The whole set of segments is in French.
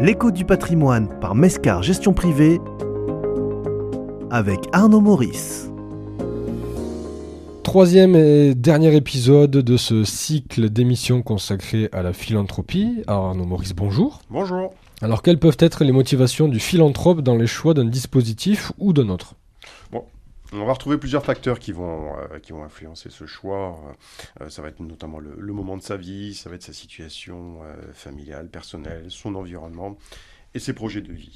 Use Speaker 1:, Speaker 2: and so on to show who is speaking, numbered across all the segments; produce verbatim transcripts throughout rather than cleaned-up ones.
Speaker 1: L'écho du patrimoine par Mescar Gestion Privée avec Arnaud Maurice.
Speaker 2: Troisième et dernier épisode de ce cycle d'émissions consacré à la philanthropie. Alors Arnaud Maurice, bonjour.
Speaker 3: Bonjour.
Speaker 2: Alors quelles peuvent être les motivations du philanthrope dans les choix d'un dispositif ou d'un autre ?
Speaker 3: Bon, on va retrouver plusieurs facteurs qui vont, euh, qui vont influencer ce choix. Euh, ça va être notamment le, le moment de sa vie, ça va être sa situation euh, familiale, personnelle, son environnement et ses projets de vie.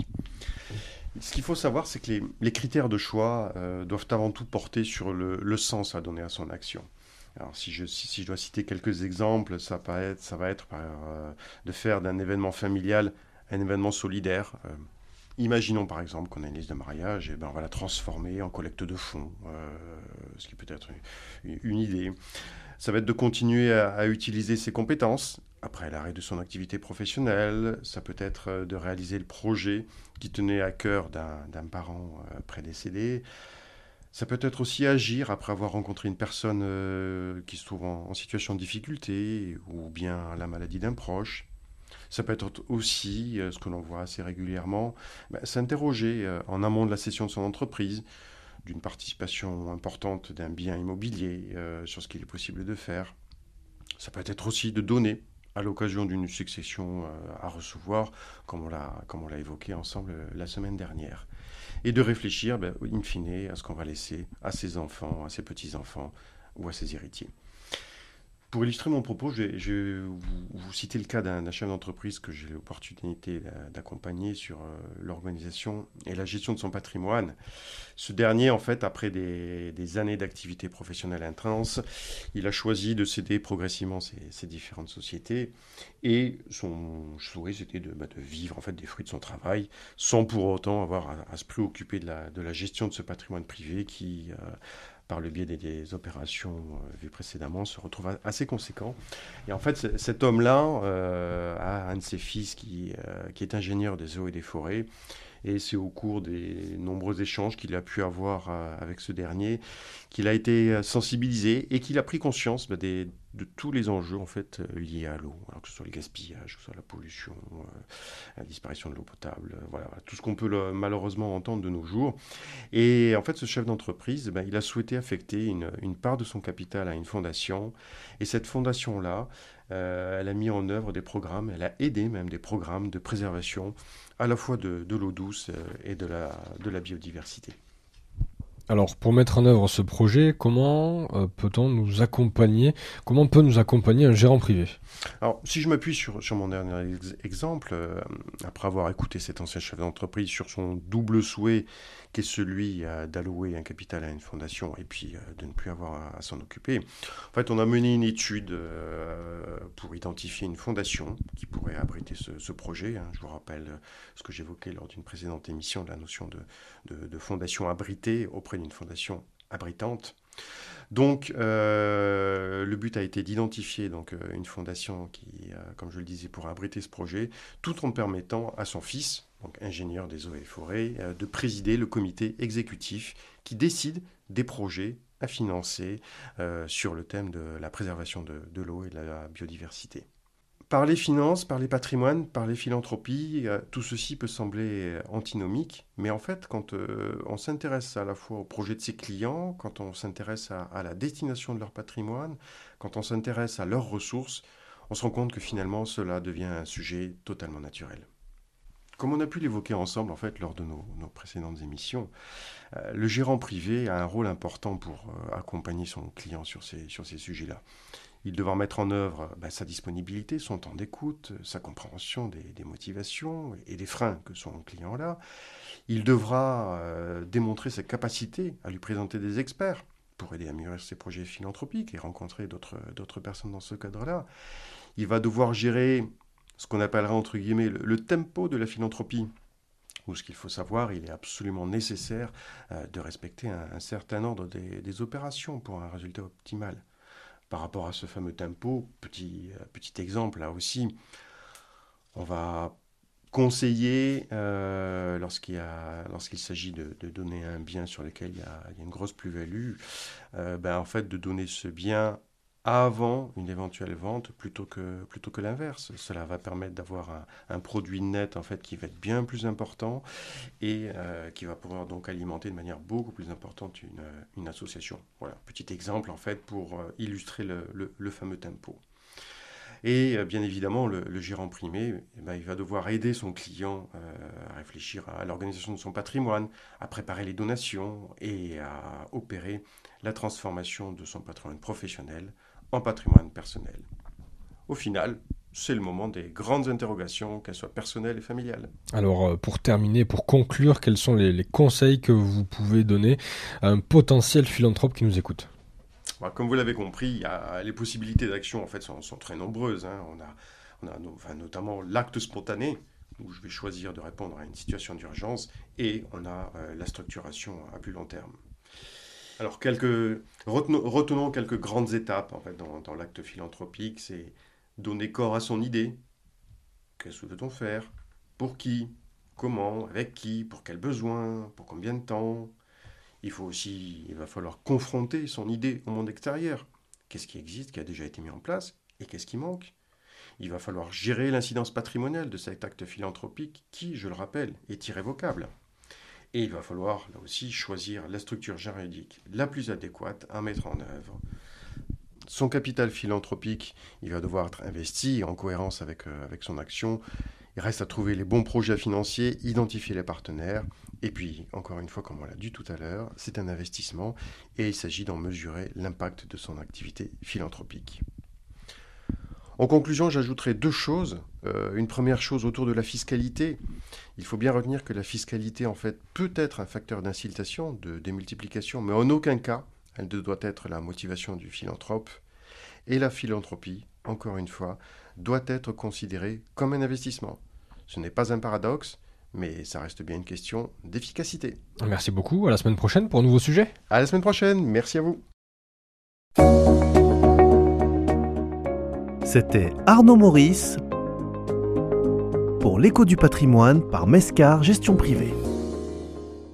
Speaker 3: Ce qu'il faut savoir, c'est que les, les critères de choix euh, doivent avant tout porter sur le, le sens à donner à son action. Alors, si je, si, si je dois citer quelques exemples, ça, va être, ça va être euh, de faire d'un événement familial un événement solidaire. Euh, imaginons par exemple qu'on a une liste de mariage, et ben on va la transformer en collecte de fonds, euh, ce qui peut être une, une idée. Ça va être de continuer à, à utiliser ses compétences après l'arrêt de son activité professionnelle. Ça peut être de réaliser le projet qui tenait à cœur d'un, d'un parent euh, prédécédé. Ça peut être aussi agir après avoir rencontré une personne euh, qui se trouve en, en situation de difficulté ou bien la maladie d'un proche. Ça peut être aussi, euh, ce que l'on voit assez régulièrement, bah, s'interroger euh, en amont de la cession de son entreprise, d'une participation importante d'un bien immobilier, euh, sur ce qu'il est possible de faire. Ça peut être aussi de donner à l'occasion d'une succession euh, à recevoir, comme on l'a, comme on l'a évoqué ensemble euh, la semaine dernière. Et de réfléchir, ben, in fine, à ce qu'on va laisser à ses enfants, à ses petits-enfants ou à ses héritiers. Pour illustrer mon propos, je vais, je vais vous, vous citer le cas d'un, d'un chef d'entreprise que j'ai l'opportunité d'accompagner sur euh, l'organisation et la gestion de son patrimoine. Ce dernier, en fait, après des, des années d'activité professionnelle intense, il a choisi de céder progressivement ses, ses différentes sociétés et son souhait, c'était de, bah, de vivre en fait, des fruits de son travail sans pour autant avoir à, à se préoccuper de la, de la gestion de ce patrimoine privé qui... Euh, par le biais des, des opérations euh, vues précédemment, se retrouve assez conséquent. Et en fait, c- cet homme-là euh, a un de ses fils qui, euh, qui est ingénieur des eaux et des forêts. Et c'est au cours des nombreux échanges qu'il a pu avoir euh, avec ce dernier qu'il a été sensibilisé et qu'il a pris conscience bah, des, de tous les enjeux en fait, euh, liés à l'eau, alors que ce soit le gaspillage, que ce soit la pollution, euh, la disparition de l'eau potable, euh, voilà, tout ce qu'on peut le, malheureusement entendre de nos jours. Et en fait, ce chef d'entreprise, ben, il a souhaité affecter une, une part de son capital à une fondation. Et cette fondation-là, euh, elle a mis en œuvre des programmes, elle a aidé même des programmes de préservation à la fois de, de l'eau douce et de la, de la biodiversité.
Speaker 2: Alors pour mettre en œuvre ce projet, comment euh, peut-on nous accompagner ? Comment peut nous accompagner un gérant privé ?
Speaker 3: Alors, si je m'appuie sur, sur mon dernier ex- exemple, euh, après avoir écouté cet ancien chef d'entreprise sur son double souhait, qui est celui euh, d'allouer un capital à une fondation et puis euh, de ne plus avoir à, à s'en occuper, en fait, on a mené une étude euh, pour identifier une fondation qui pourrait abriter ce, ce projet. Hein. Je vous rappelle ce que j'évoquais lors d'une précédente émission, de la notion de, de, de fondation abritée auprès d'une fondation abritante. Donc, euh, le but a été d'identifier donc, euh, une fondation qui, euh, comme je le disais, pourra abriter ce projet, tout en permettant à son fils, donc ingénieur des eaux et forêts, euh, de présider le comité exécutif qui décide des projets à financer euh, sur le thème de la préservation de, de l'eau et de la biodiversité. Par les finances, par les patrimoines, par les philanthropies, euh, tout ceci peut sembler euh, antinomique, mais en fait, quand euh, on s'intéresse à la fois au projet de ses clients, quand on s'intéresse à, à la destination de leur patrimoine, quand on s'intéresse à leurs ressources, on se rend compte que finalement, cela devient un sujet totalement naturel. Comme on a pu l'évoquer ensemble en fait lors de nos, nos précédentes émissions, euh, le gérant privé a un rôle important pour euh, accompagner son client sur ces, sur ces sujets-là. Il devra mettre en œuvre bah, sa disponibilité, son temps d'écoute, sa compréhension des, des motivations et des freins que son client a. Il devra euh, démontrer sa capacité à lui présenter des experts pour aider à améliorer ses projets philanthropiques et rencontrer d'autres, d'autres personnes dans ce cadre-là. Il va devoir gérer ce qu'on appellera entre guillemets le, le tempo de la philanthropie, où ce qu'il faut savoir, il est absolument nécessaire euh, de respecter un, un certain ordre des, des opérations pour un résultat optimal. Par rapport à ce fameux tempo, petit, euh, petit exemple là aussi, on va conseiller euh, lorsqu'il, y a, lorsqu'il s'agit de, de donner un bien sur lequel il y a, il y a une grosse plus-value, euh, ben, en fait de donner ce bien avant une éventuelle vente plutôt que, plutôt que l'inverse. Cela va permettre d'avoir un, un produit net en fait, qui va être bien plus important et euh, qui va pouvoir donc alimenter de manière beaucoup plus importante une, une association. Voilà, petit exemple en fait pour euh, illustrer le, le, le fameux tempo. Et euh, bien évidemment, le, le gérant primé, eh ben, il va devoir aider son client euh, à réfléchir à l'organisation de son patrimoine, à préparer les donations et à opérer la transformation de son patrimoine professionnel en patrimoine personnel. Au final, c'est le moment des grandes interrogations, qu'elles soient personnelles et familiales.
Speaker 2: Alors, pour terminer, pour conclure, quels sont les, les conseils que vous pouvez donner à un potentiel philanthrope qui nous écoute ?
Speaker 3: Comme vous l'avez compris, il y a, les possibilités d'action en fait, sont, sont très nombreuses. Hein. On a, on a no, enfin, notamment l'acte spontané, où je vais choisir de répondre à une situation d'urgence, et on a euh, la structuration à plus long terme. Alors, quelques, retenons, retenons quelques grandes étapes en fait, dans, dans l'acte philanthropique. C'est donner corps à son idée. Qu'est-ce que veut-on faire ? Pour qui ? Comment ? Avec qui ? Pour quels besoins ? Pour combien de temps ? Il faut aussi, il va falloir confronter son idée au monde extérieur. Qu'est-ce qui existe, qui a déjà été mis en place, et qu'est-ce qui manque ? Il va falloir gérer l'incidence patrimoniale de cet acte philanthropique qui, je le rappelle, est irrévocable. Et il va falloir, là aussi, choisir la structure juridique la plus adéquate à mettre en œuvre. Son capital philanthropique, il va devoir être investi en cohérence avec, euh, avec son action. Il reste à trouver les bons projets financiers, identifier les partenaires. Et puis, encore une fois, comme on l'a dit tout à l'heure, c'est un investissement et il s'agit d'en mesurer l'impact de son activité philanthropique. En conclusion, j'ajouterai deux choses. Euh, une première chose autour de la fiscalité. Il faut bien retenir que la fiscalité, en fait, peut être un facteur d'incitation, de démultiplication, mais en aucun cas, elle ne doit être la motivation du philanthrope. Et la philanthropie, encore une fois, doit être considérée comme un investissement. Ce n'est pas un paradoxe, mais ça reste bien une question d'efficacité.
Speaker 2: Merci beaucoup, à la semaine prochaine pour un nouveau sujet.
Speaker 3: À la semaine prochaine, merci à vous.
Speaker 1: C'était Arnaud Maurice pour l'Écho du patrimoine par Mescar Gestion Privée.